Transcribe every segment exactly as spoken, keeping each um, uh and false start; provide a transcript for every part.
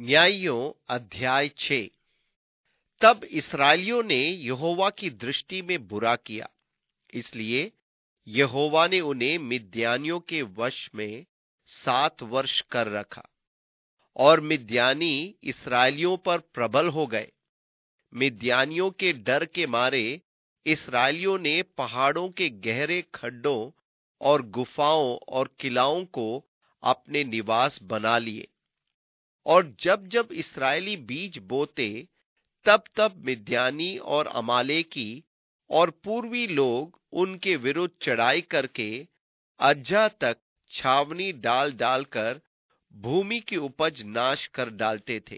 न्यायियों अध्याय छः। तब इस्राएलियों ने यहोवा की दृष्टि में बुरा किया, इसलिए यहोवा ने उन्हें मिद्यानियों के वश में सात वर्ष कर रखा और मिद्यानी इस्राएलियों पर प्रबल हो गए। मिद्यानियों के डर के मारे इस्राएलियों ने पहाड़ों के गहरे खड्डों और गुफाओं और किलाओं को अपने निवास बना लिए। और जब जब इस्राएली बीज बोते, तब तब मिद्यानी और अमालेकी और पूर्वी लोग उनके विरुद्ध चढ़ाई करके अज्जा तक छावनी डाल डालकर भूमि की उपज नाश कर डालते थे।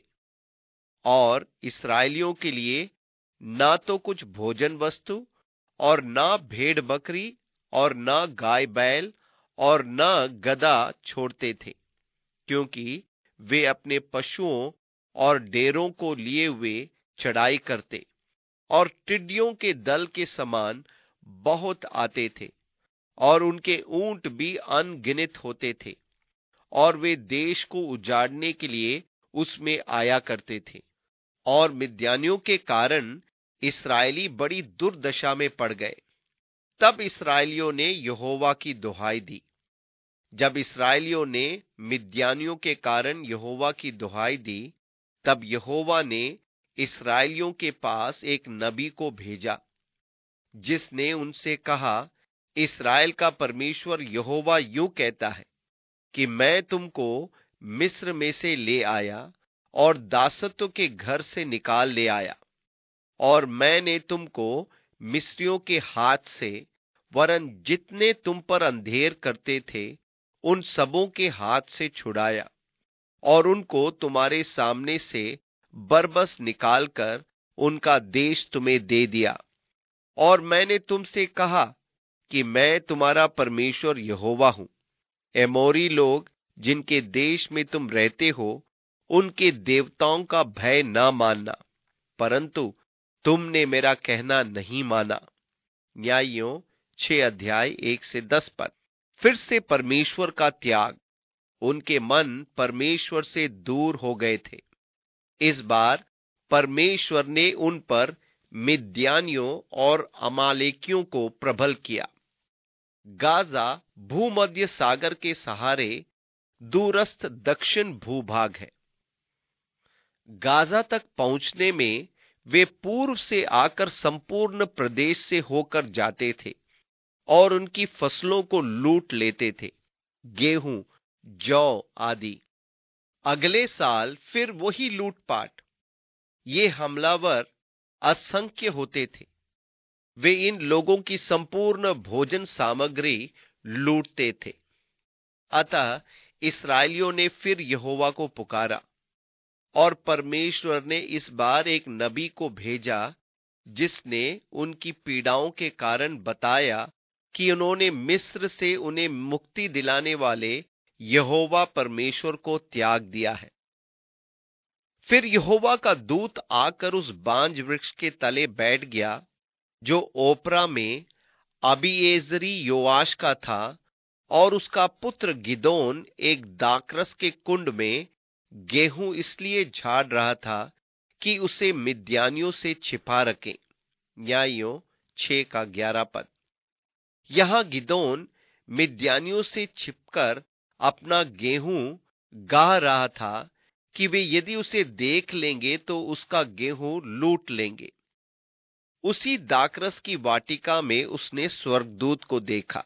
और इस्राएलियों के लिए ना तो कुछ भोजन वस्तु और ना भेड़ बकरी और ना गाय बैल और ना गधा छोड़ते थे, क्योंकि वे अपने पशुओं और डेरों को लिए हुए चढ़ाई करते और टिड्डियों के दल के समान बहुत आते थे, और उनके ऊंट भी अनगिनत होते थे, और वे देश को उजाड़ने के लिए उसमें आया करते थे। और मिद्यानियों के कारण इस्राएली बड़ी दुर्दशा में पड़ गए। तब इस्राएलियों ने यहोवा की दुहाई दी। जब इस्राएलियों ने मिद्यानियों के कारण यहोवा की दुहाई दी, तब यहोवा ने इस्राएलियों के पास एक नबी को भेजा, जिसने उनसे कहा, इस्राएल का परमेश्वर यहोवा यूं कहता है कि मैं तुमको मिस्र में से ले आया और दासत्व के घर से निकाल ले आया, और मैंने तुमको मिस्रियों के हाथ से, वरन जितने तुम पर अंधेर करते थे उन सबों के हाथ से छुड़ाया, और उनको तुम्हारे सामने से बरबस निकालकर उनका देश तुम्हें दे दिया। और मैंने तुमसे कहा कि मैं तुम्हारा परमेश्वर यहोवा हूं। एमोरी लोग जिनके देश में तुम रहते हो, उनके देवताओं का भय न मानना, परंतु तुमने मेरा कहना नहीं माना। न्यायियों छह अध्याय एक से दस पद। फिर से परमेश्वर का त्याग। उनके मन परमेश्वर से दूर हो गए थे। इस बार परमेश्वर ने उन पर मिद्यानियों और अमालेकियों को प्रबल किया। गाजा भूमध्य सागर के सहारे दूरस्थ दक्षिण भूभाग है। गाजा तक पहुंचने में वे पूर्व से आकर संपूर्ण प्रदेश से होकर जाते थे और उनकी फसलों को लूट लेते थे, गेहूं, जौ आदि। अगले साल फिर वही लूटपाट। ये हमलावर असंख्य होते थे। वे इन लोगों की संपूर्ण भोजन सामग्री लूटते थे। अतः इस्राएलियों ने फिर यहोवा को पुकारा, और परमेश्वर ने इस बार एक नबी को भेजा, जिसने उनकी पीड़ाओं के कारण बताया कि उन्होंने मिस्र से उन्हें मुक्ति दिलाने वाले यहोवा परमेश्वर को त्याग दिया है। फिर यहोवा का दूत आकर उस बांज वृक्ष के तले बैठ गया, जो ओपरा में अबीएजरी योआश का था, और उसका पुत्र गिदोन एक दाखरस के कुंड में गेहूं इसलिए झाड़ रहा था कि उसे मिद्यानियों से छिपा रखे। न्यायियों छह का ग्यारह पद। यहां गिदोन मिद्यानियों से छिपकर अपना गेहूं गाह रहा था कि वे यदि उसे देख लेंगे तो उसका गेहूं लूट लेंगे। उसी दाखरस की वाटिका में उसने स्वर्गदूत को देखा।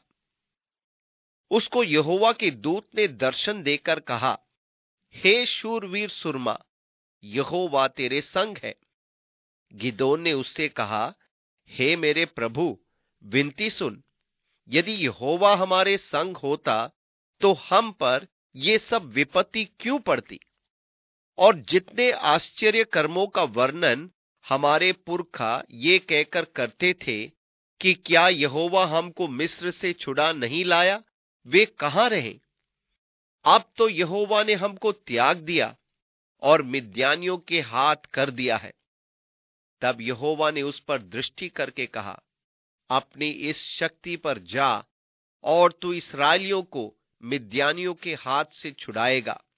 उसको यहोवा के दूत ने दर्शन देकर कहा, हे शूरवीर सुरमा, यहोवा तेरे संग है। गिदोन ने उससे कहा, हे मेरे प्रभु, विनती सुन, यदि यहोवा हमारे संग होता तो हम पर ये सब विपत्ति क्यों पड़ती? और जितने आश्चर्य कर्मों का वर्णन हमारे पुरखा ये कहकर करते थे कि क्या यहोवा हमको मिस्र से छुड़ा नहीं लाया, वे कहां रहे? अब तो यहोवा ने हमको त्याग दिया और मिद्यानियों के हाथ कर दिया है। तब यहोवा ने उस पर दृष्टि करके कहा, अपनी इस शक्ति पर जा, और तू इस्राएलियों को मिद्यानियों के हाथ से छुड़ाएगा।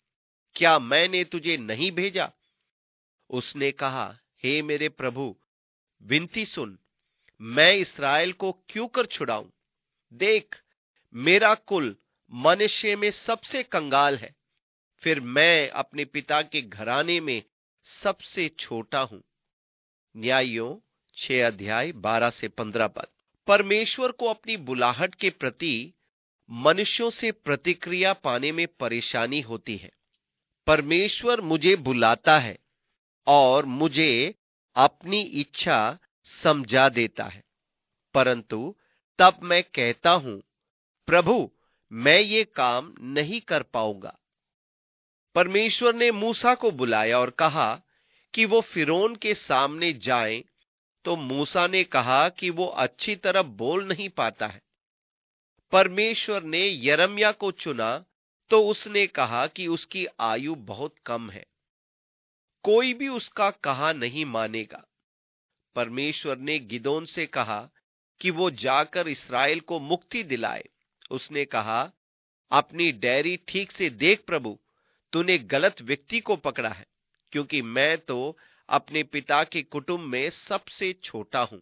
क्या मैंने तुझे नहीं भेजा? उसने कहा, हे मेरे प्रभु, विनती सुन, मैं इस्राएल को क्यों कर छुड़ाऊं? देख, मेरा कुल मनुष्य में सबसे कंगाल है, फिर मैं अपने पिता के घराने में सबसे छोटा हूं। न्यायों छह अध्याय बारह से पंद्रह पद। परमेश्वर को अपनी बुलाहट के प्रति मनुष्यों से प्रतिक्रिया पाने में परेशानी होती है। परमेश्वर मुझे बुलाता है और मुझे अपनी इच्छा समझा देता है, परंतु तब मैं कहता हूं, प्रभु, मैं ये काम नहीं कर पाऊंगा। परमेश्वर ने मूसा को बुलाया और कहा कि वो फिरौन के सामने जाएं, तो मूसा ने कहा कि वो अच्छी तरह बोल नहीं पाता है। परमेश्वर ने यिर्मयाह को चुना, तो उसने कहा कि उसकी आयु बहुत कम है, कोई भी उसका कहा नहीं मानेगा। परमेश्वर ने गिदोन से कहा कि वो जाकर इस्राएल को मुक्ति दिलाए। उसने कहा, अपनी डायरी ठीक से देख प्रभु, तूने गलत व्यक्ति को पकड़ा है, क्योंकि मैं तो अपने पिता के कुटुंब में सबसे छोटा हूं।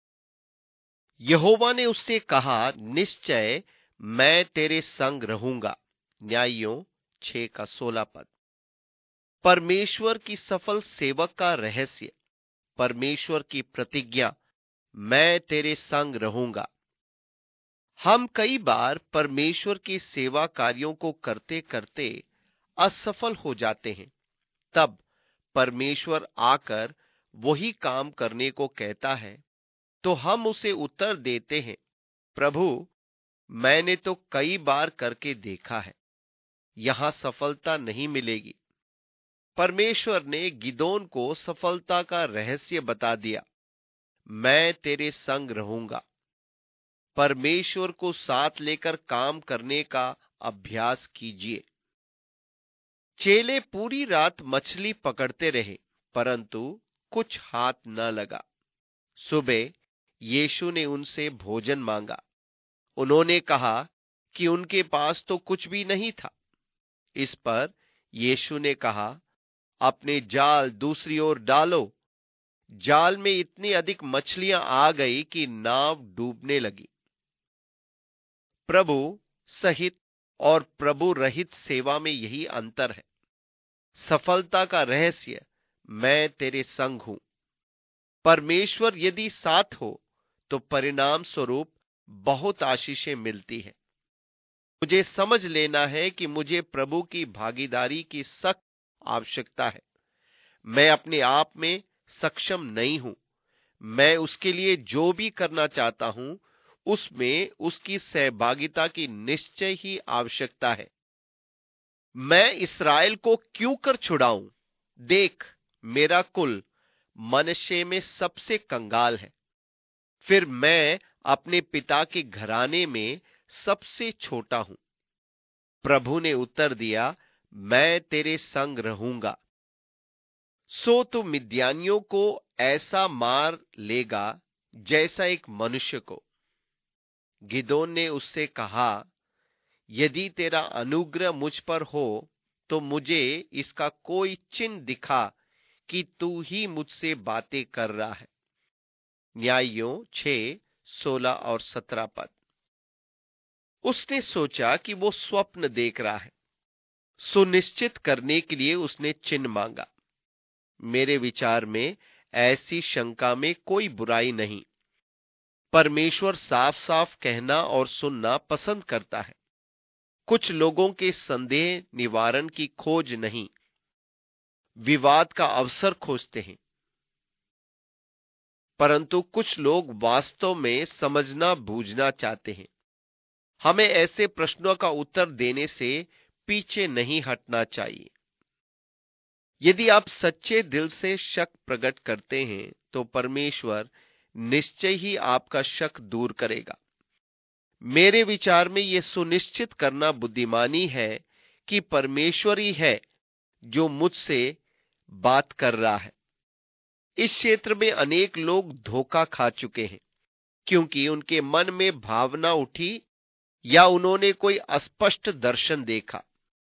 यहोवा ने उससे कहा, निश्चय मैं तेरे संग रहूंगा। न्यायों छह का सोलह पद। परमेश्वर की सफल सेवक का रहस्य, परमेश्वर की प्रतिज्ञा, मैं तेरे संग रहूंगा। हम कई बार परमेश्वर के सेवा कार्यों को करते करते असफल हो जाते हैं। तब परमेश्वर आकर वही काम करने को कहता है, तो हम उसे उत्तर देते हैं, प्रभु, मैंने तो कई बार करके देखा है, यहां सफलता नहीं मिलेगी। परमेश्वर ने गिदोन को सफलता का रहस्य बता दिया, मैं तेरे संग रहूंगा। परमेश्वर को साथ लेकर काम करने का अभ्यास कीजिए। चेले पूरी रात मछली पकड़ते रहे, परंतु कुछ हाथ न लगा। सुबह यीशु ने उनसे भोजन मांगा। उन्होंने कहा कि उनके पास तो कुछ भी नहीं था। इस पर यीशु ने कहा, अपने जाल दूसरी ओर डालो। जाल में इतनी अधिक मछलियां आ गई कि नाव डूबने लगी। प्रभु सहित और प्रभु रहित सेवा में यही अंतर है। सफलता का रहस्य, मैं तेरे संग हूं। परमेश्वर यदि साथ हो तो परिणाम स्वरूप बहुत आशीषें मिलती है। मुझे समझ लेना है कि मुझे प्रभु की भागीदारी की सख्त आवश्यकता है। मैं अपने आप में सक्षम नहीं हूं। मैं उसके लिए जो भी करना चाहता हूं, उसमें उसकी सहभागिता की निश्चय ही आवश्यकता है। मैं इस्राएल को क्यों कर छुड़ाऊं? देख, मेरा कुल मनुष्य में सबसे कंगाल है, फिर मैं अपने पिता के घराने में सबसे छोटा हूं। प्रभु ने उत्तर दिया, मैं तेरे संग रहूंगा। सो तू मिद्यानियों को ऐसा मार लेगा जैसा एक मनुष्य को। गिदोन ने उससे कहा, यदि तेरा अनुग्रह मुझ पर हो तो मुझे इसका कोई चिन्ह दिखा कि तू ही मुझसे बातें कर रहा है। न्यायों छह सोलह और सत्रह पद। उसने सोचा कि वो स्वप्न देख रहा है। सुनिश्चित करने के लिए उसने चिन्ह मांगा। मेरे विचार में ऐसी शंका में कोई बुराई नहीं। परमेश्वर साफ साफ कहना और सुनना पसंद करता है। कुछ लोगों के संदेह निवारण की खोज नहीं, विवाद का अवसर खोजते हैं, परंतु कुछ लोग वास्तव में समझना बूझना चाहते हैं। हमें ऐसे प्रश्नों का उत्तर देने से पीछे नहीं हटना चाहिए। यदि आप सच्चे दिल से शक प्रकट करते हैं तो परमेश्वर निश्चय ही आपका शक दूर करेगा। मेरे विचार में यह सुनिश्चित करना बुद्धिमानी है कि परमेश्वर ही है जो मुझसे बात कर रहा है। इस क्षेत्र में अनेक लोग धोखा खा चुके हैं, क्योंकि उनके मन में भावना उठी या उन्होंने कोई अस्पष्ट दर्शन देखा।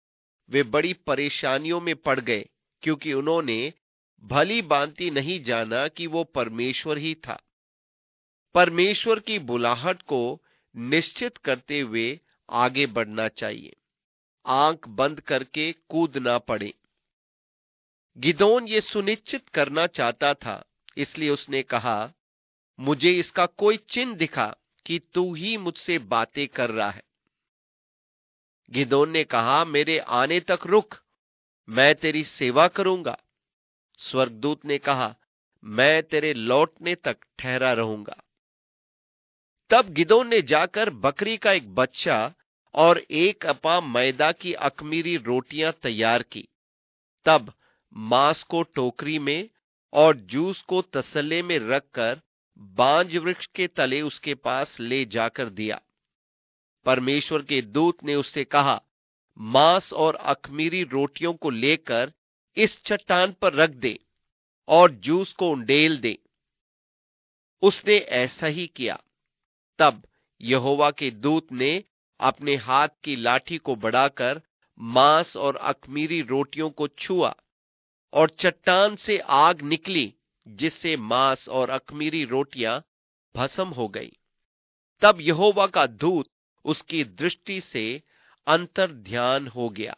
वे बड़ी परेशानियों में पड़ गए, क्योंकि उन्होंने भली भांति नहीं जाना कि वो परमेश्वर ही था। परमेश्वर की बुलाहट को निश्चित करते हुए आगे बढ़ना चाहिए, आंख बंद करके कूद ना पड़े। गिदोन ये सुनिश्चित करना चाहता था, इसलिए उसने कहा, मुझे इसका कोई चिन्ह दिखा कि तू ही मुझसे बातें कर रहा है। गिदोन ने कहा, मेरे आने तक रुक, मैं तेरी सेवा करूंगा। स्वर्गदूत ने कहा, मैं तेरे लौटने तक ठहरा रहूंगा। तब गिदोन ने जाकर बकरी का एक बच्चा और एक अपा मैदा की अखमीरी रोटियां तैयार की। तब मांस को टोकरी में और जूस को तसले में रखकर बांज वृक्ष के तले उसके पास ले जाकर दिया। परमेश्वर के दूत ने उससे कहा, मांस और अखमीरी रोटियों को लेकर इस चट्टान पर रख दे और जूस को उंडेल दे। उसने ऐसा ही किया। तब यहोवा के दूत ने अपने हाथ की लाठी को बढ़ाकर मांस और अखमीरी रोटियों को छुआ और चट्टान से आग निकली, जिससे मांस और अखमीरी रोटियां भस्म हो गई। तब यहोवा का दूत उसकी दृष्टि से अंतर्ध्यान हो गया।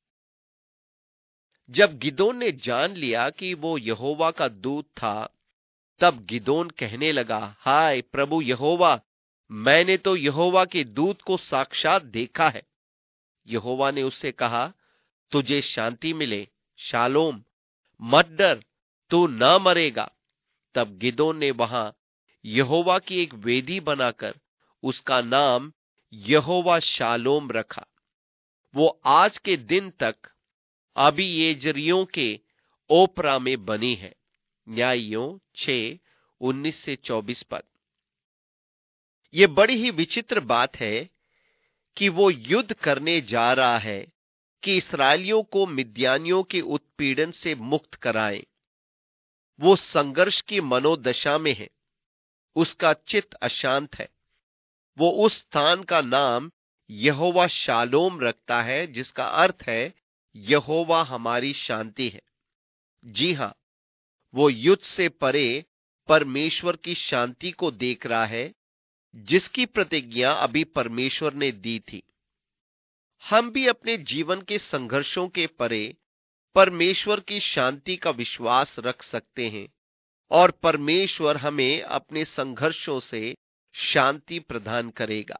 जब गिदोन ने जान लिया कि वो यहोवा का दूत था, तब गिदोन कहने लगा, हाय प्रभु यहोवा, मैंने तो यहोवा के दूत को साक्षात देखा है। यहोवा ने उससे कहा, तुझे शांति मिले, शालोम, मत डर, तू ना मरेगा। तब गिदोन ने वहां यहोवा की एक वेदी बनाकर उसका नाम यहोवा शालोम रखा। वो आज के दिन तक अबीएजेरियों के ओपरा में बनी है। न्यायियों छह उन्नीस से चौबीस पद। यह बड़ी ही विचित्र बात है कि वो युद्ध करने जा रहा है कि इस्राएलियों को मिद्यानियों के उत्पीड़न से मुक्त कराए। वो संघर्ष की मनोदशा में है, उसका चित्त अशांत है। वो उस स्थान का नाम यहोवा शालोम रखता है, जिसका अर्थ है यहोवा हमारी शांति है। जी हां, वो युद्ध से परे परमेश्वर की शांति को देख रहा है, जिसकी प्रतिज्ञा अभी परमेश्वर ने दी थी। हम भी अपने जीवन के संघर्षों के परे परमेश्वर की शांति का विश्वास रख सकते हैं और परमेश्वर हमें अपने संघर्षों से शांति प्रदान करेगा।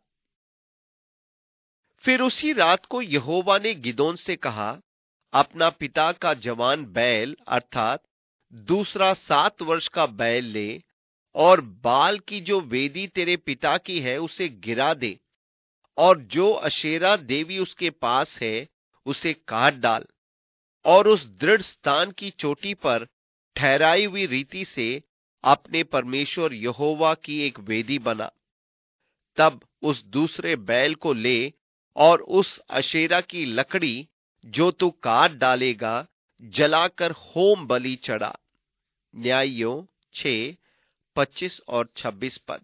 फिर उसी रात को यहोवा ने गिदोन से कहा, अपना पिता का जवान बैल अर्थात दूसरा सात वर्ष का बैल ले और बाल की जो वेदी तेरे पिता की है उसे गिरा दे और जो अशेरा देवी उसके पास है उसे काट डाल और उस दृढ़ स्थान की चोटी पर ठहराई हुई रीति से अपने परमेश्वर यहोवा की एक वेदी बना। तब उस दूसरे बैल को ले और उस अशेरा की लकड़ी जो तू काट डालेगा जलाकर होम बलि चढ़ा। न्यायियों छह पच्चीस और छब्बीस पद।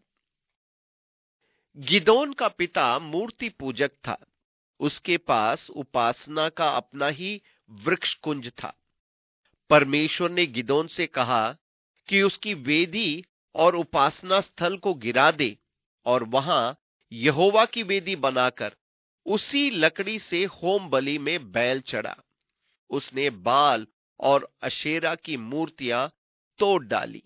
गिदोन का पिता मूर्ति पूजक था। उसके पास उपासना का अपना ही वृक्ष कुंज था। परमेश्वर ने गिदोन से कहा कि उसकी वेदी और उपासना स्थल को गिरा दे और वहां यहोवा की वेदी बनाकर उसी लकड़ी से होम बलि में बैल चढ़ा। उसने बाल और अशेरा की मूर्तियां तोड़ डाली।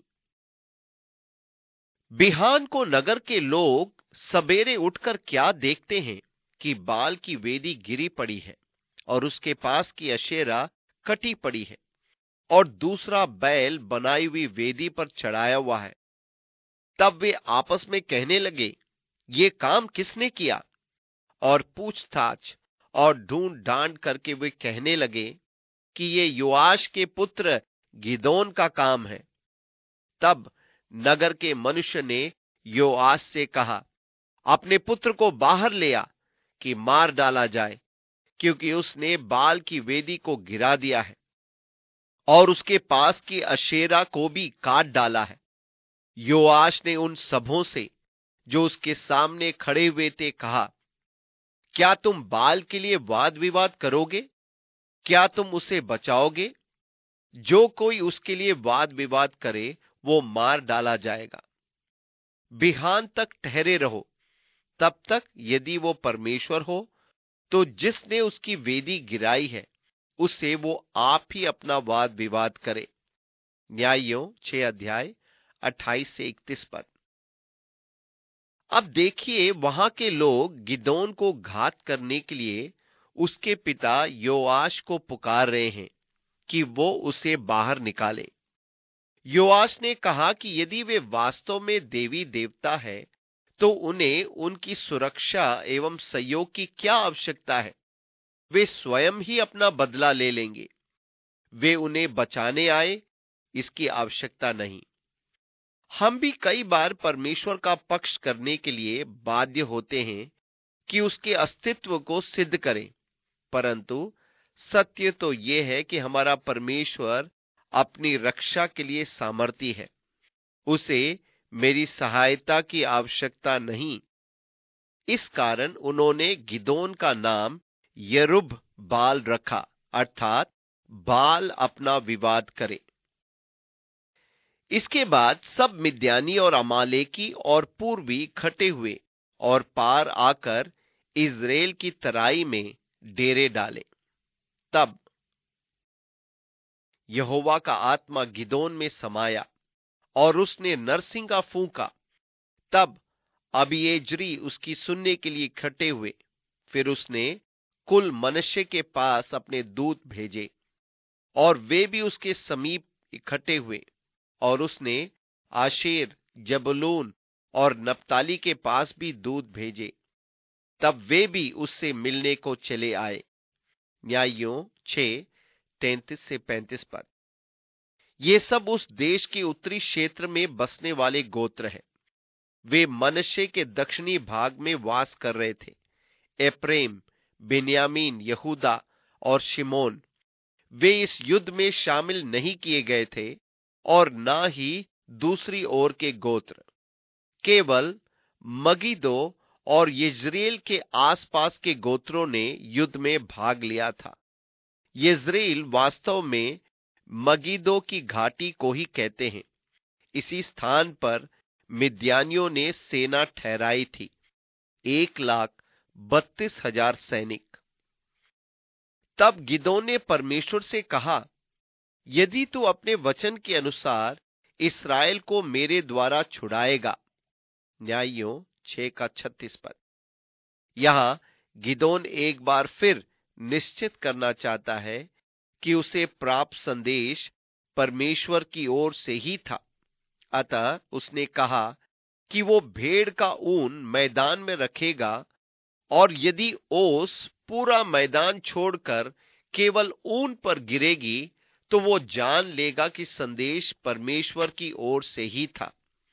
बिहान को नगर के लोग सवेरे उठकर क्या देखते हैं कि बाल की वेदी गिरी पड़ी है और उसके पास की अशेरा कटी पड़ी है और दूसरा बैल बनाई हुई वेदी पर चढ़ाया हुआ है। तब वे आपस में कहने लगे, ये काम किसने किया? और पूछताछ और ढूंढ ढांड करके वे कहने लगे कि ये योआश के पुत्र गिदोन का काम है। तब नगर के मनुष्य ने योआश से कहा, अपने पुत्र को बाहर ले आ कि मार डाला जाए, क्योंकि उसने बाल की वेदी को गिरा दिया है और उसके पास की अशेरा को भी काट डाला है। योआश ने उन सबों से जो उसके सामने खड़े हुए थे कहा, क्या तुम बाल के लिए वाद विवाद करोगे? क्या तुम उसे बचाओगे? जो कोई उसके लिए वाद विवाद करे वो मार डाला जाएगा। बिहान तक ठहरे रहो, तब तक यदि वो परमेश्वर हो तो जिसने उसकी वेदी गिराई है उससे वो आप ही अपना वाद विवाद करे। न्यायों छह अध्याय अट्ठाईस से इकतीस पद। अब देखिए, वहां के लोग गिदोन को घात करने के लिए उसके पिता योआश को पुकार रहे हैं कि वो उसे बाहर निकाले। योआश ने कहा कि यदि वे वास्तव में देवी देवता है तो उन्हें उनकी सुरक्षा एवं सहयोग की क्या आवश्यकता है? वे स्वयं ही अपना बदला ले लेंगे। वे उन्हें बचाने आए, इसकी आवश्यकता नहीं। हम भी कई बार परमेश्वर का पक्ष करने के लिए बाध्य होते हैं कि उसके अस्तित्व को सिद्ध करें, परंतु सत्य तो यह है कि हमारा परमेश्वर अपनी रक्षा के लिए सामर्थी है। उसे मेरी सहायता की आवश्यकता नहीं। इस कारण उन्होंने गिदोन का नाम यरुब बाल रखा, अर्थात बाल अपना विवाद करे। इसके बाद सब मिद्यानी और अमालेकी और पूर्वी इकट्ठे हुए और पार आकर इज़राइल की तराई में डेरे डाले। तब यहोवा का आत्मा गिदोन में समाया और उसने नरसिंगा फूंका। तब अबीएज्री उसकी सुनने के लिए इकट्ठे हुए। फिर उसने कुल मनुष्य के पास अपने दूत भेजे और वे भी उसके समीप इकट्ठे हुए, और उसने आशेर, जबूलून और नप्ताली के पास भी दूत भेजे। तब वे भी उससे मिलने को चले आए। न्यायों छह तैंतीस से पैंतीस पद। ये सब उस देश के उत्तरी क्षेत्र में बसने वाले गोत्र हैं। वे मनश्शे के दक्षिणी भाग में वास कर रहे थे। एप्रेम, बिन्यामीन, यहूदा और शिमोन, वे इस युद्ध में शामिल नहीं किए गए थे, और ना ही दूसरी ओर के गोत्र। केवल मगिदो और यिज्रेल के आसपास के गोत्रों ने युद्ध में भाग लिया था। यिज्रेल वास्तव में मगिदो की घाटी को ही कहते हैं। इसी स्थान पर मिद्यानियों ने सेना ठहराई थी, एक लाख बत्तीस हजार सैनिक। तब गिदोन ने परमेश्वर से कहा, यदि तू अपने वचन के अनुसार इस्राएल को मेरे द्वारा छुड़ाएगा। न्यायों छह का छत्तीस पद। यहां गिदोन एक बार फिर निश्चित करना चाहता है कि उसे प्राप्त संदेश परमेश्वर की ओर से ही था। अतः उसने कहा कि वो भेड़ का ऊन मैदान में रखेगा, और यदि ओस पूरा मैदान छोड़कर केवल ऊन पर गिरेगी तो वो जान लेगा कि संदेश परमेश्वर की ओर से ही था।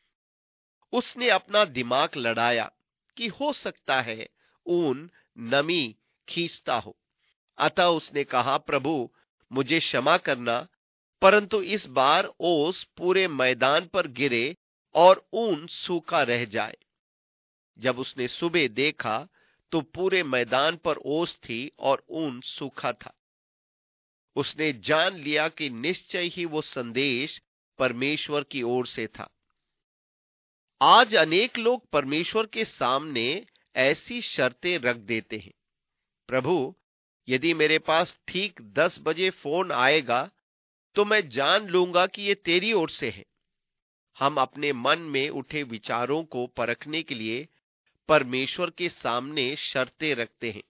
उसने अपना दिमाग लड़ाया कि हो सकता है ऊन नमी खींचता हो। अतः उसने कहा, प्रभु मुझे क्षमा करना, परंतु इस बार ओस पूरे मैदान पर गिरे और ऊन सूखा रह जाए। जब उसने सुबह देखा तो पूरे मैदान पर ओस थी और ऊन सूखा था। उसने जान लिया कि निश्चय ही वो संदेश परमेश्वर की ओर से था। आज अनेक लोग परमेश्वर के सामने ऐसी शर्तें रख देते हैं, प्रभु यदि मेरे पास ठीक दस बजे फोन आएगा तो मैं जान लूंगा कि ये तेरी ओर से है। हम अपने मन में उठे विचारों को परखने के लिए परमेश्वर के सामने शर्तें रखते हैं।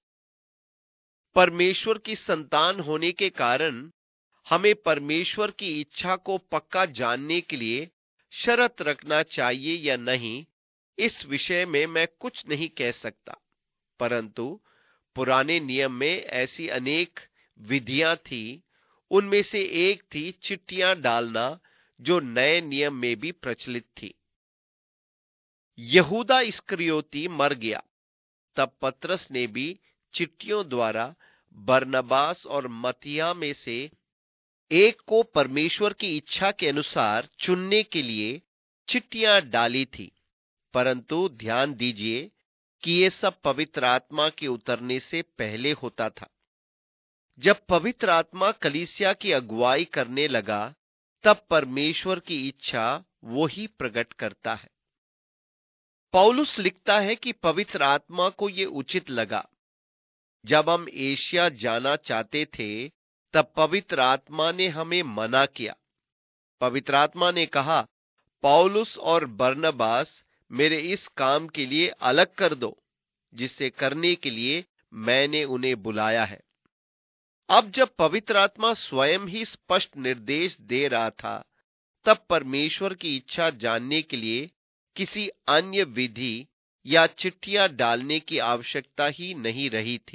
परमेश्वर की संतान होने के कारण हमें परमेश्वर की इच्छा को पक्का जानने के लिए शर्त रखना चाहिए या नहीं, इस विषय में मैं कुछ नहीं कह सकता। परंतु पुराने नियम में ऐसी अनेक विधियां थी। उनमें से एक थी चिट्ठियां डालना, जो नए नियम में भी प्रचलित थी। यहूदा इस्करियोती मर गया। तब पतरस ने भी चिट्ठियों द्वारा बरनबास और मतिया में से एक को परमेश्वर की इच्छा के अनुसार चुनने के लिए चिट्ठियां डाली थी। परंतु ध्यान दीजिए कि यह सब पवित्र आत्मा के उतरने से पहले होता था। जब पवित्र आत्मा कलीसिया की अगुवाई करने लगा, तब परमेश्वर की इच्छा वो ही प्रकट करता है। पौलुस लिखता है कि पवित्र आत्मा को ये उचित लगा। जब हम एशिया जाना चाहते थे, तब पवित्र आत्मा ने हमें मना किया। पवित्र आत्मा ने कहा, पौलुस और बरनबास मेरे इस काम के लिए अलग कर दो, जिसे करने के लिए मैंने उन्हें बुलाया है। अब जब पवित्र आत्मा स्वयं ही स्पष्ट निर्देश दे रहा था, तब परमेश्वर की इच्छा जानने के लिए किसी अन्य विधि या चिट्ठियां डालने की आवश्यकता ही नहीं रही थी।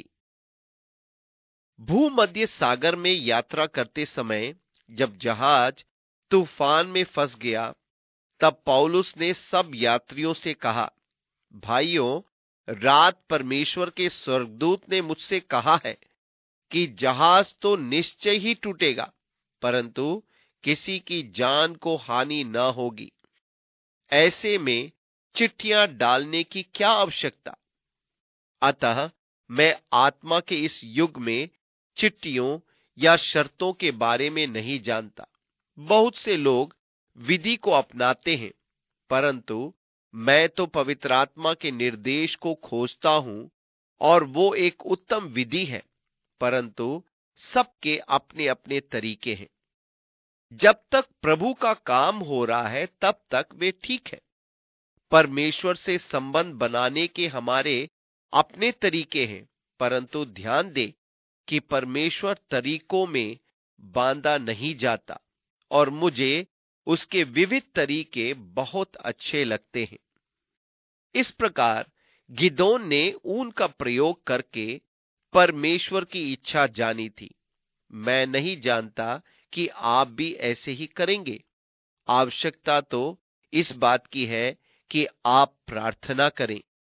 भूमध्य सागर में यात्रा करते समय जब जहाज तूफान में फंस गया, तब पौलुस ने सब यात्रियों से कहा, भाइयों, रात परमेश्वर के स्वर्गदूत ने मुझसे कहा है कि जहाज तो निश्चय ही टूटेगा, परंतु किसी की जान को हानि न होगी। ऐसे में चिट्ठियां डालने की क्या आवश्यकता? अतः मैं आत्मा के इस युग में चिट्ठियों या शर्तों के बारे में नहीं जानता। बहुत से लोग विधि को अपनाते हैं, परंतु मैं तो पवित्र आत्मा के निर्देश को खोजता हूं, और वो एक उत्तम विधि है, परंतु सबके अपने अपने तरीके हैं। जब तक प्रभु का काम हो रहा है, तब तक वे ठीक है। परमेश्वर से संबंध बनाने के हमारे अपने तरीके हैं, परंतु ध्यान दे कि परमेश्वर तरीकों में बांधा नहीं जाता, और मुझे उसके विविध तरीके बहुत अच्छे लगते हैं। इस प्रकार गिदोन ने ऊन का प्रयोग करके परमेश्वर की इच्छा जानी थी। मैं नहीं जानता कि आप भी ऐसे ही करेंगे। आवश्यकता तो इस बात की है कि आप प्रार्थना करें।